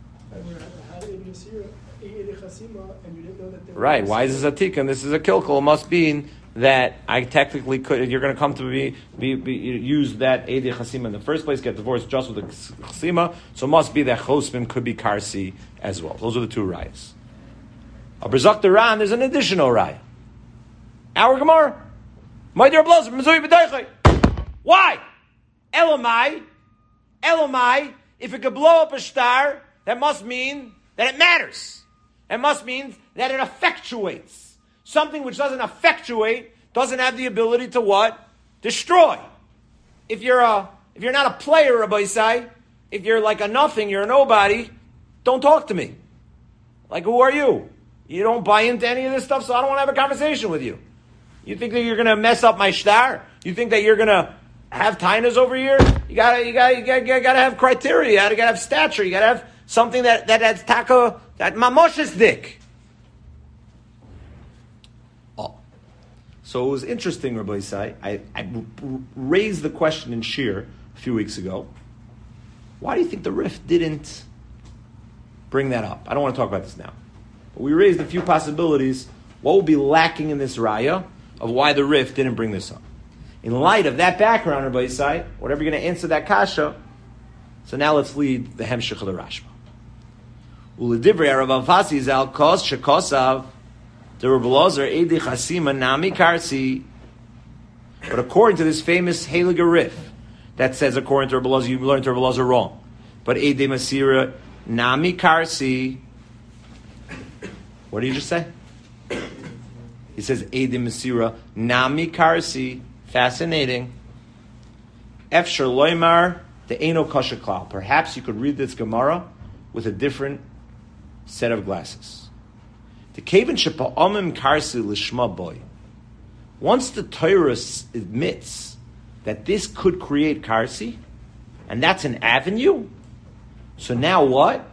Right, why is this a tikkun? This is a kilkul. It must mean that I technically could, you're going to come to be use that Eidei Chasima in the first place, get divorced just with the Chasima, so it must be that Chosbim could be Karsi as well. Those are the two rayas. A B'Zak Ran, there's an additional raya. Our Gemara. My dear Blazer, Mizui B'Deichai. Why? Elamai, if it could blow up a star, that must mean that it matters. It must mean that it effectuates. Something which doesn't effectuate doesn't have the ability to what? Destroy. If you're not a player, Rabbi Isai, if you're like a nothing, you're a nobody, don't talk to me. Like, who are you? You don't buy into any of this stuff, so I don't want to have a conversation with you. You think that you're going to mess up my shtar? You think that you're going to have tainas over here? You gotta have criteria. You gotta have stature. You gotta have something that's taka, that mamoshes dick. Oh. So it was interesting, Rabbi Yisai. I raised the question in Shir a few weeks ago. Why do you think the Rif didn't bring that up? I don't want to talk about this now. But we raised a few possibilities. What would be lacking in this raya of why the Rif didn't bring this up? In light of that background, Rabbi Yisai, whatever you're going to answer that kasha, so now let's lead the Hemshech of the Rashba. Uledivrei Rav Alfasi zal kos shekosav the Rabbi Lozer Eidei Chasima Nami Karsi. But according to this famous Haliga Rif, that says according to Rabbi Lozer, you learned Rabbi Lozer wrong. But Eidei Masira Nami Karsi. What did you just say? He says Eidei Masira Nami Karsi. Fascinating. Efshar loymar the Eino Kasha Klal. Perhaps you could read this Gemara with a different set of glasses. The Kaven Shepa Omim Karsi Lishma Boy. Once the Torah admits that this could create Karsi, and that's an avenue, so now what?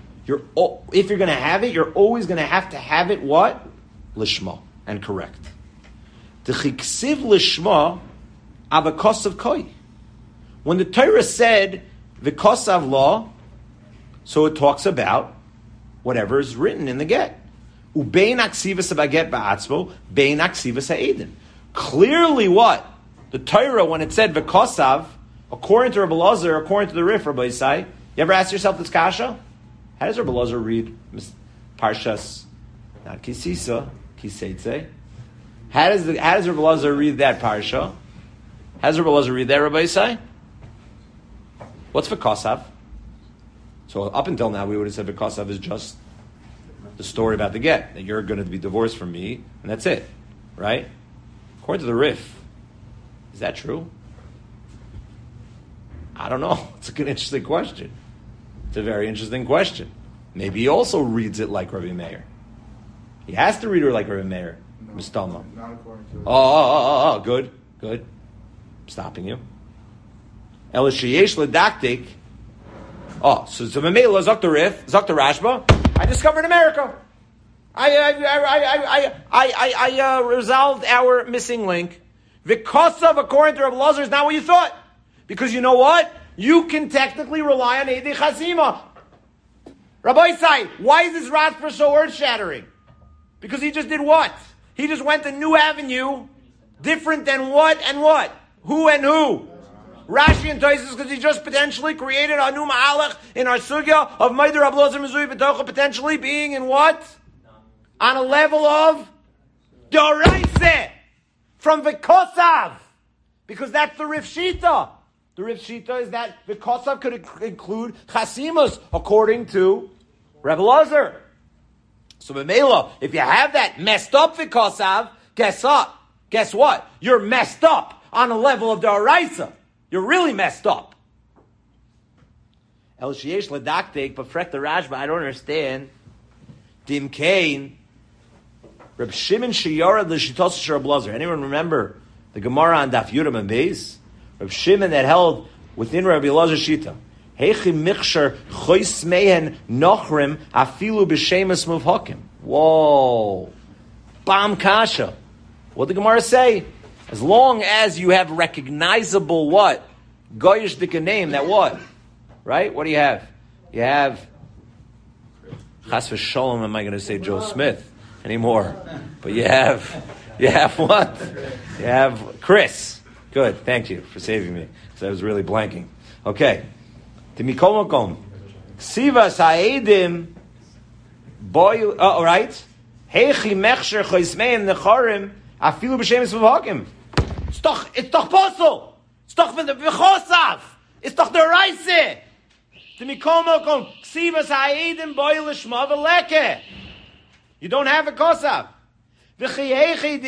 If you're going to have it, you're always going to have it what? Lishma, and correct. The chiksiv lishma avakosav koi. When the Torah said v'kosav law, so it talks about whatever is written in the get. Ubein aksivas abaget ba'atzmo, bein aksivas ha'edin. Clearly, what the Torah when it said v'kosav, according to Rabbi Lazar, according to the Rif, Rabbi Yisai, you ever ask yourself this kasha? How does Rabbi Lazar read Parshas? Not Kisisa, Kiseitze. How does Rabbi Lazar read that parsha? How does Rabbi Lazar read that, Rabbi Yisai? What's v'kosav? So up until now, we would have said v'kosav is just the story about the get, that you're going to be divorced from me, and that's it, right? According to the Rif, is that true? I don't know. It's an interesting question. It's a very interesting question. Maybe he also reads it like Rabbi Meir. He has to read it like Rabbi Meir. Mistama. Not according to Good. I'm stopping you. Elishayesh ledaktik. So Mamela Zakta Rif, Zakta Rashba. I discovered America. I resolved our missing link. V'kosav, according to Rabbi Lazar, is not what you thought. Because you know what? You can technically rely on Eidei Chasima. Rabbi Isai, why is this Rasper so earth-shattering? Because he just did what? He just went a new avenue, different than what and what? Who and who? Rashi and Tosfos because he just potentially created a new ma'alech in our sugya of Meider Reb Elazar Mezui B'tocha potentially being in what? On a level of Doraisa from V'kosav. Because that's the Rif Shita. The Rif Shita is that V'kosav could include Chasimus according to Reb Elazar. So B'meila, if you have that messed up V'kosav, guess what? You're messed up on a level of Doraisa. You're really messed up. El Sheyesh Ladaktek, but Frek the Rashba, I don't understand. Dim Kain, Reb Shimon Sheyarad L'Shitos Reb Elazar. Anyone remember the Gemara on Daf Yudam and Beis? Reb Shimon that held within Rabbi Elazar Shita. Heichi Michshar Chois Mehen Nochrim Afilu B'Shemus Muvhakim. Whoa. Bam Kasha. What did the Gemara say? As long as you have recognizable what? Goyish dika name, that what? Right? What do you have? You have Chas v'sholom, am I going to say Joe Smith anymore? But you have what? You have Chris. Good, thank you for saving me. Because I was really blanking. Okay. Timikol makom. Ksivas ha'edim boy, right? Heichi mechsher choismeim necharim afilu b'shemes v'hakim. It's doch posel. It's doch v'chosav. It's doch the raise. Timikol makom. Ksivas ha'edim boy l'shma v'leke. You don't have a kosav. V'chiyeichi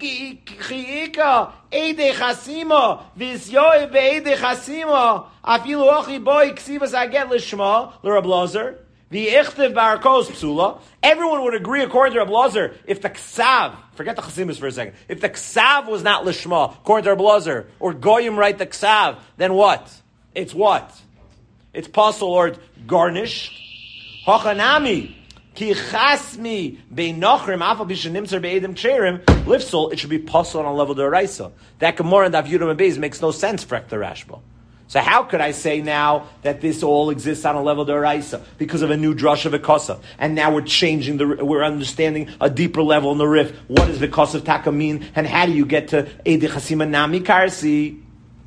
de'ika eidei chasima v'isyoy be'eidei chasima afilu ochi boy ksivas aget l'shma l'Reb Elazar v'yichtiv barakos psula. Everyone would agree, according to Reb Elazar, if the ksav, forget the chasimus for a second, if the ksav was not l'shma, according to Reb Elazar, or goyim write the ksav, then what? It's what? It's puzzle or garnished. Hachanami. Ki chasmi beinochrim afal bishenimtzer be'edim ksherim lifsol. It should be puzzle on a level of Doraisa. That Gemara and Daf Yudam and Beis makes no sense for the Rashba. So how could I say now that this all exists on a level of Doraisa because of a new drush of V'kosav? And now we're changing we're understanding a deeper level in the Rif. What does V'kosav taka mean? And how do you get to Eidei Chasima Nami Karsi?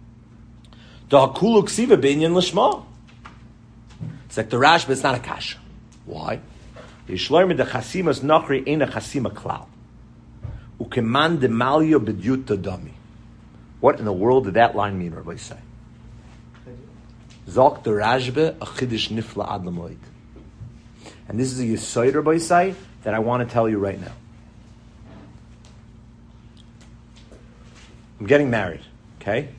The Hakulu Ksiva Binyan Lishma. It's like the Rashba, it's not a kasha. Why? Yishloim de chasimas nachri ein a chasima klal. Ukeman de malio bedyuta dami. What in the world did that line mean, Rabbi say? Zok the Rashba a chiddush nifla ad lamoid. And this is a yisoid, Rabbi say, that I want to tell you right now. I'm getting married, okay?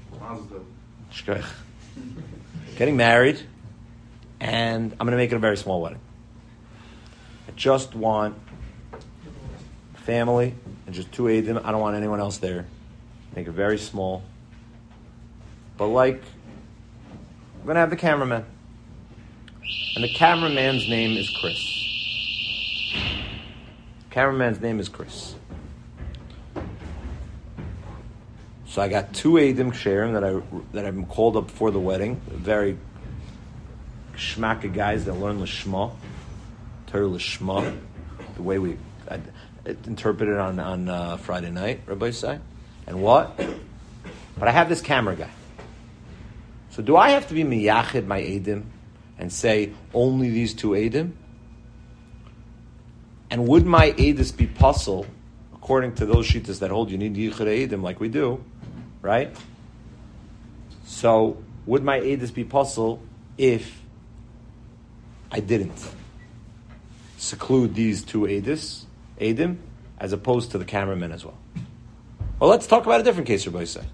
Getting married, and I'm going to make it a very small wedding. I just want family and just two Eidim. I don't want anyone else there. Make it very small. But I'm going to have the cameraman. And the cameraman's name is Chris. Cameraman's name is Chris. So I got two Eidim Ksherim that I'm called up for the wedding. Very shmaka guys that learn Lishma. Torah Lishma, the way we interpreted on Friday night, Rabbi say. And what? But I have this camera guy. So do I have to be miyachid my Eidim and say only these two Eidim? And would my Eidis be puzzle according to those shittas that hold you need yichud Eidim like we do, right? So would my Eidis be puzzle if I didn't seclude these two Eidim, as opposed to the cameraman as well? Well, let's talk about a different case, Rabbi say.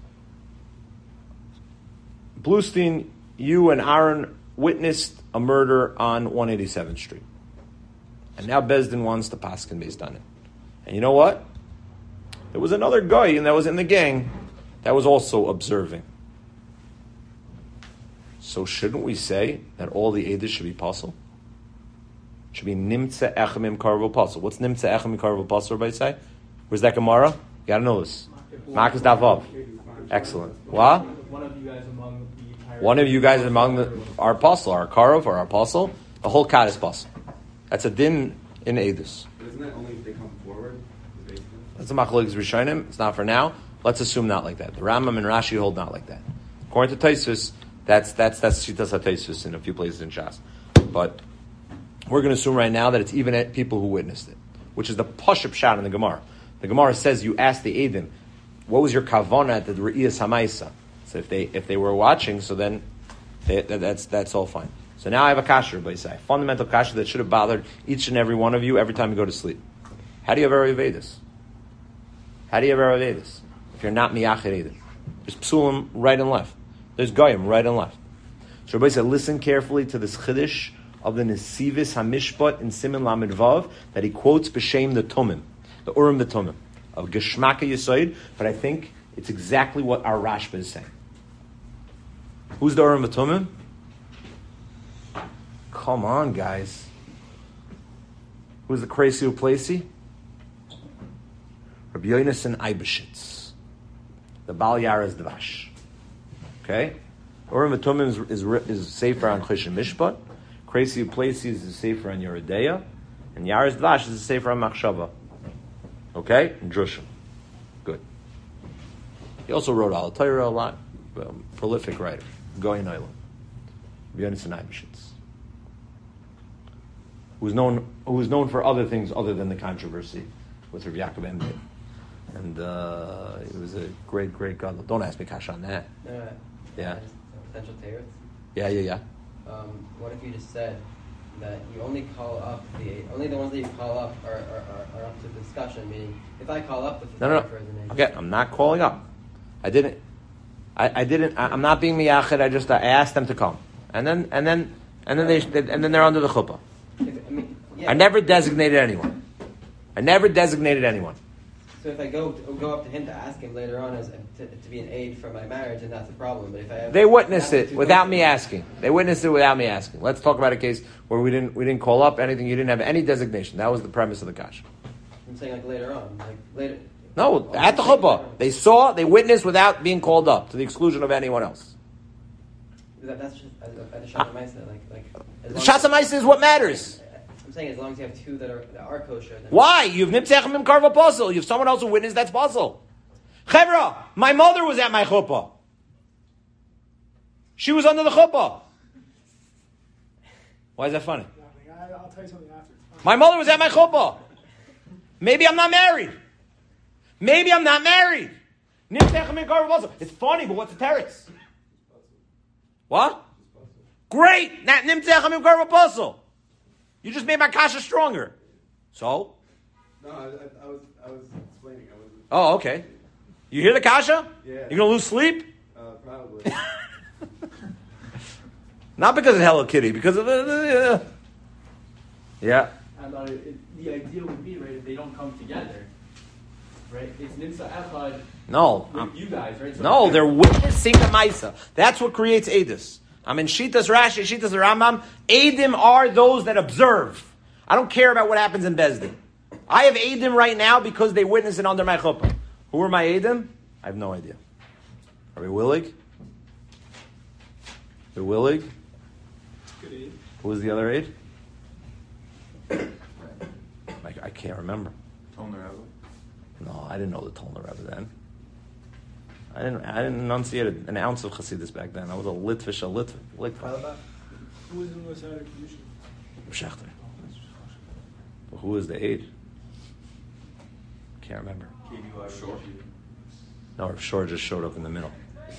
Bluestein, you and Aaron witnessed a murder on 187th Street. And now Bezdin wants to paskin based on it. And you know what? There was another guy that was in the gang that was also observing. So shouldn't we say that all the Eidim should be puzzle? Should be nimtze echem imkarvo pasal. What's nimtze echem imkarvo pasal? Everybody say. Where's that Gemara? You gotta know this. Marcus Davav. Excellent. What? One of you guys among the entire. One of you guys among our apostle, our karov or our apostle. The whole kat is pasul. That's a din in Eidus. But isn't that only if they come forward? That's a machlokes rishonim. It's not for now. Let's assume not like that. The Rambam and Rashi hold not like that. According to Taisus, that's Shitas HaTaisus in a few places in Shas. But we're going to assume right now that it's even at people who witnessed it, which is the Pashup shot in the Gemara. The Gemara says you ask the Eidim, what was your kavana at the Re'iyas HaMaisa? So if they were watching, so then that's all fine. So now I have a kasher, but a fundamental kasher that should have bothered each and every one of you every time you go to sleep. How do you ever evade this? How do you ever evade this? If you're not miyached Eidim. There's psulim right and left. There's goyim right and left. So Rabbi said, listen carefully to this chiddush of the Nesivis HaMishpat in Siman Lamed Vav that he quotes b'shem the Tumim, the Urim the Tumim of Geshmaka Yisoid, but I think it's exactly what our Rashba is saying. Who's the Urim the Tumim? Come on, guys. Who's the Kresi Uplesi? Rabbi Yonasan Eibeshitz, the Bal Yaras Dvash. Okay? Urim Tumim is Sefer on Choshen Mishpat. Kresi Uplesi is the Sefer on Yeridea. And Yaras Dvash is the Sefer on Machshava. Okay? And Drushim. Good. He also wrote Al Torah a lot. Prolific writer. Goyin Olam. Yonasan Eibeshitz. Who's known for other things other than the controversy with Rabbi Yaakov Emden. And he was a great gadol. Don't ask me Kasha on that. Yeah. Potential teretz? Yeah. What if you just said that you only call up only the ones that you call up are up to discussion? Meaning, if I call up the photographer as an agent. Okay, I'm not calling up. I didn't. I'm not being miyached. I asked them to come, and then they're under the chuppah. I never designated anyone. So if I go up to him to ask him later on to be an aid for my marriage, and that's a problem. But if I they witnessed it without me asking. Let's talk about a case where we didn't call up anything. You didn't have any designation. That was the premise of the kasha. I'm saying later on, later. No, at the chuppah, they witnessed without being called up, to the exclusion of anyone else. That's just at the Shat HaMaisa, the Shat HaMaisa is what matters. I'm saying as long as you have two that are kosher. Why? You have Nimtzechem Im Karva Puzzle. You have someone else who witnessed that's puzzle. Chevra, my mother was at my chuppah. She was under the chuppah. Why is that funny? I'll tell you something after. My mother was at my chuppah. Maybe I'm not married. Nimtzechem Im Karva Puzzle. It's funny, but what's the teretz? What? Great! Nimtzechem Im Karva Puzzle. You just made my kasha stronger. So? No, I was explaining. Oh, okay. You hear the kasha? Yeah. You're going to lose sleep? Probably. Not because of Hello Kitty, because of the yeah. And the idea would be, right, if they don't come together, right? It's Nimsa Echad. No. With you guys, right? So no, they're witnessing the Maisa. That's what creates Edus. I'm in Shitas Rashi, Shitas Rambam. Eidim are those that observe. I don't care about what happens in Bezdin. I have Eidim right now because they witness it under my chuppah. Who are my Eidim? I have no idea. Are we willig? They're willig? Good aid. Who was the other aid? I can't remember. Tolner Rebbe? No, I didn't know the Tolner Rebbe then. I didn't enunciate an ounce of Chassidus back then. I was a Litvish, Who was the most out of condition? Shechter. But who was the aide? Can't remember. Short. No, Shor just showed up in the middle.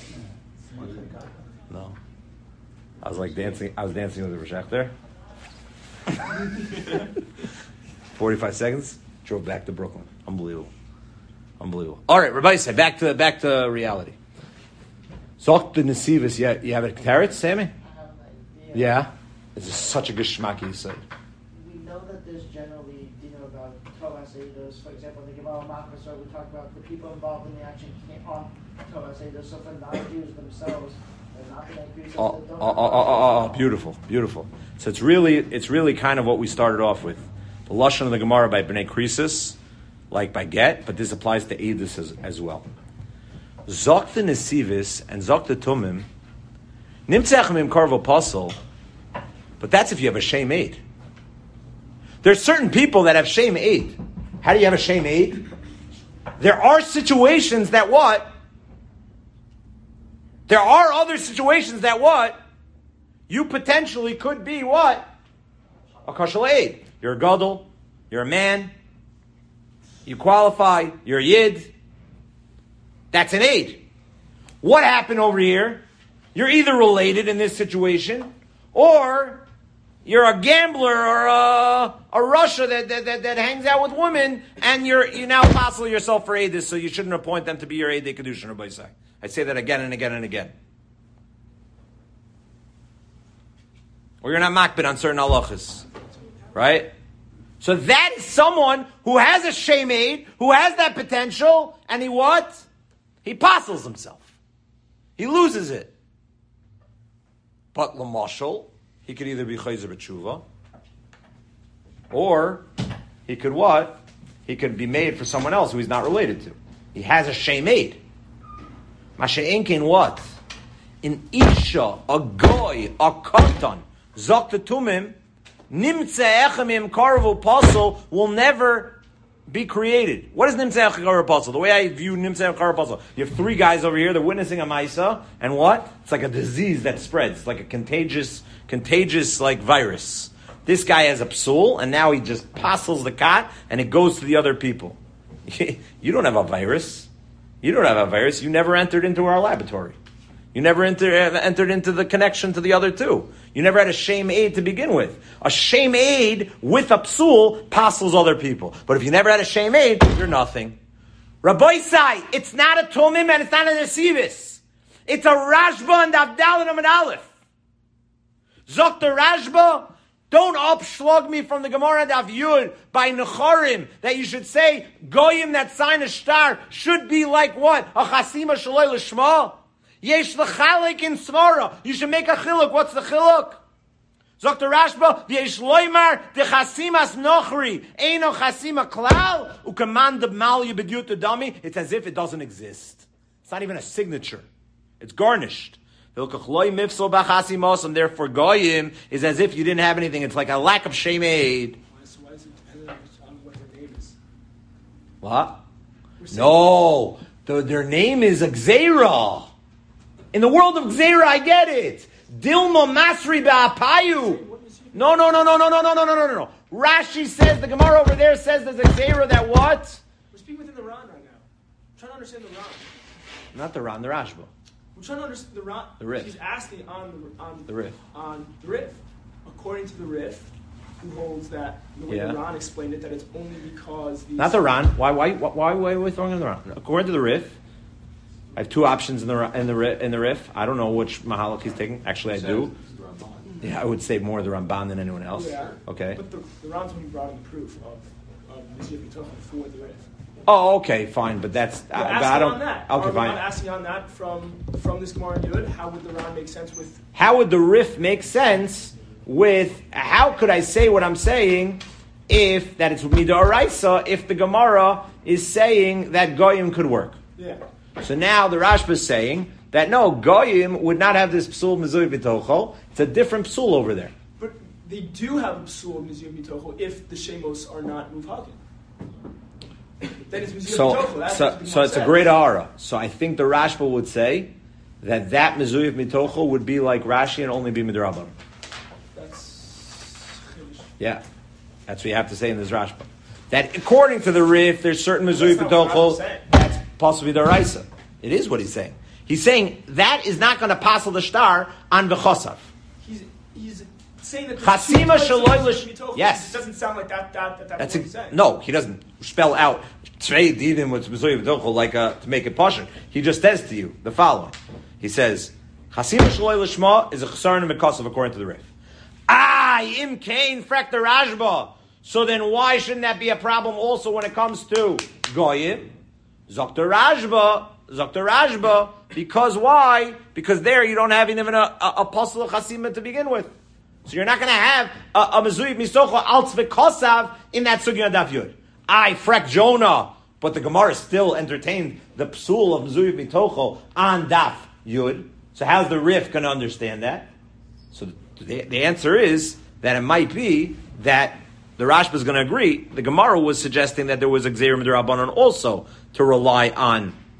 No. I was dancing with the Shechter. 45 seconds, drove back to Brooklyn. Unbelievable. All right, Rabbi said, back to reality. Zok the Nesivis, you have a carrot, Sammy? I have an idea. Yeah. This is such a good shmaki you said. We know that there's generally, about Torah Seidos, for example, in the Gemara Makasor, we talk about the people involved in the action on Torah Seidos, so for non-Jews themselves, they're not going to agree. Oh, beautiful. So it's really kind of what we started off with. The Lashon of the Gemara by Bnei Krisis, like by Get, but this applies to Eidus as well. Zok the Nesivis and Zok the Tumim, Nimtzechem Im Karvo Puzzle, but that's if you have a shame aid. There's certain people that have shame aid. How do you have a shame aid? There are situations that what? There are other situations that what? You potentially could be what? A kashal aid. You're a gadol. You're a man. You qualify. You're a yid. That's an aid. What happened over here? You're either related in this situation, or you're a gambler or a Russia that hangs out with women, and you now apostle yourself for aid, so you shouldn't appoint them to be your aid de kedushin, Rabbi say. I say that again and again and again. Or you're not makbid on certain halachas. Right? So that is someone who has a shame aid, who has that potential, and he what? He apostles himself. He loses it. But l'mashal, he could either be chayzer b'tshuva, or he could what? He could be made for someone else who he's not related to. He has a shame aid. Masha'enkin what? An isha, a goy, a katan, zok tumim, nimtze echamim karvu pasol will never be created. What is nimtze echamim pasol? The way I view nimtze echamim pasol, you have three guys over here, they're witnessing a maisa, and what? It's like a disease that spreads, like a contagious like virus. This guy has a psul, and now he just passes the cat, and it goes to the other people. You don't have a virus. You don't have a virus. You never entered into our laboratory. You never entered into the connection to the other two. You never had a shame aid to begin with. A shame aid with a psul passes other people. But if you never had a shame aid, you're nothing. Rabbi Sai, it's not a tumim and it's not a nesivis. It's a rashba and Abdal and Aleph. Zok the Rashba, don't upschlug me from the Gemara Daf Yud by Necharim that you should say goyim that sign a star should be like what? A chasima shaloi l'shma? Yesh l'chalik in svara. You should make a chiluk. What's the chiluk? Zok the Rashba, yesh loymar de chasimas nochri eino chasima klal ukaman de mal yibedut dami. It's as if it doesn't exist. It's not even a signature. It's garnished. Therefore, goyim is as if you didn't have anything. It's like a lack of shame aid. Why is it dependent on what their name is? What? No, their name is a gzeira. In the world of gzeira, I get it. Dilma masri ba'apayu. No. Rashi says, the Gemara over there says there's a gzeira that what? We're speaking within the Ran right now. I'm trying to understand the Ran. Not the Ran, the Rashba. I'm trying to understand the Ran. The Rif. He's asking on the Rif. On the Rif. According to the Rif, who holds that the way the Ran explained it, that it's only because these... Not the Ran. Why are we throwing in the Ran? According to the Rif, I have two options in the Rif. I don't know which Mahalach he's taking. Actually, I do. Yeah, I would say more the Ramban than anyone else. Yeah. Okay. But the Ran's when he brought in the proof of Mizrahi B'tocha for the Rif. Oh, okay, fine, but that's... I don't... On that. Okay, fine. I'm asking on that from this Gemara Yud, how would the Ran make sense with... How would the Rif make sense with... How could I say what I'm saying if that it's Midaraisa, if the Gemara is saying that Goyim could work? Yeah. So now the Rashba is saying that no, Goyim would not have this Psul Mizui B'tocho. It's a different Psul over there. But they do have a Psul Mizui B'tocho if the Shemos are not Muvhakim. Then it's so it's a great ara. So I think the Rashba would say that Mizuyif Mitocho would be like Rashi and only be Midrabban. Yeah. That's what you have to say in this Rashba. That according to the Rif, there's certain Mizuyif Mitocho that's possibly the Raisa. It is what he's saying. He's saying that is not going to pass the star on V'chosav. He's saying that Chasima Shaloi. Yes. It doesn't sound like that's what he's saying. No, he doesn't spell out Tzvei Didim with Mizoy V'tocho like to make it poshut. He just says to you the following. He says, Chasima Shaloi L'shma is a Chesaron and Mekasav according to the Rif. Im Kain Frak the Rashba. So then why shouldn't that be a problem also when it comes to Goyim? Zokter Rashba. Because why? Because there you don't have even a apostle of Chasima to begin with. So you're not going to have a Mezuyif Misocho Alts V'kosav in that Sugya Daf Yud. Frek Jonah, but the Gemara still entertained the Psul of Mezuyif Mitocho on Daf Yud. So how's the Rif going to understand that? So the answer is that it might be that the Rashba is going to agree. The Gemara was suggesting that there was a Gzeir Midrabanan also to rely on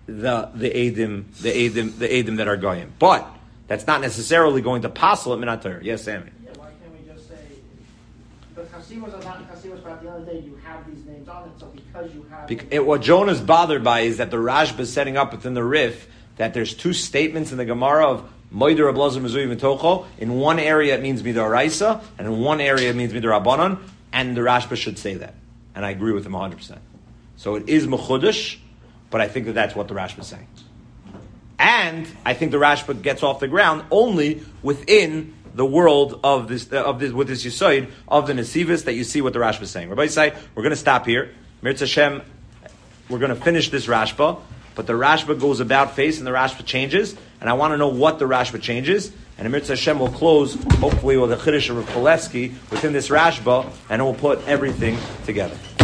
the Eidim that are goyim. But that's not necessarily going to passel it minat Torah. Yes, Sammy. Yeah, why can't we just say the chasimas are not chasimas, but at the end of the day, you have these names on it. So because you have what Jonah's bothered by is that the Rashba is setting up within the Rif that there's two statements in the Gemara of Moider Ablazer Mezuyim V'Tocho. In one area it means Midoraisa, and in one area it means Midorabanan, and the Rashba should say that. And I agree with him 100%. So it is Mechudesh, but I think that that's what the Rashba is saying. And I think the Rashba gets off the ground only within the world of this with this Yisoid of the Nesivus that you see what the Rashba is saying. Rabbi Yisai, we're going to stop here. Mirz Hashem, we're going to finish this Rashba, but the Rashba goes about face and the Rashba changes, and I want to know what the Rashba changes. And Mirz Hashem will close, hopefully, with a Chiddush of Poleski within this Rashba, and it will put everything together.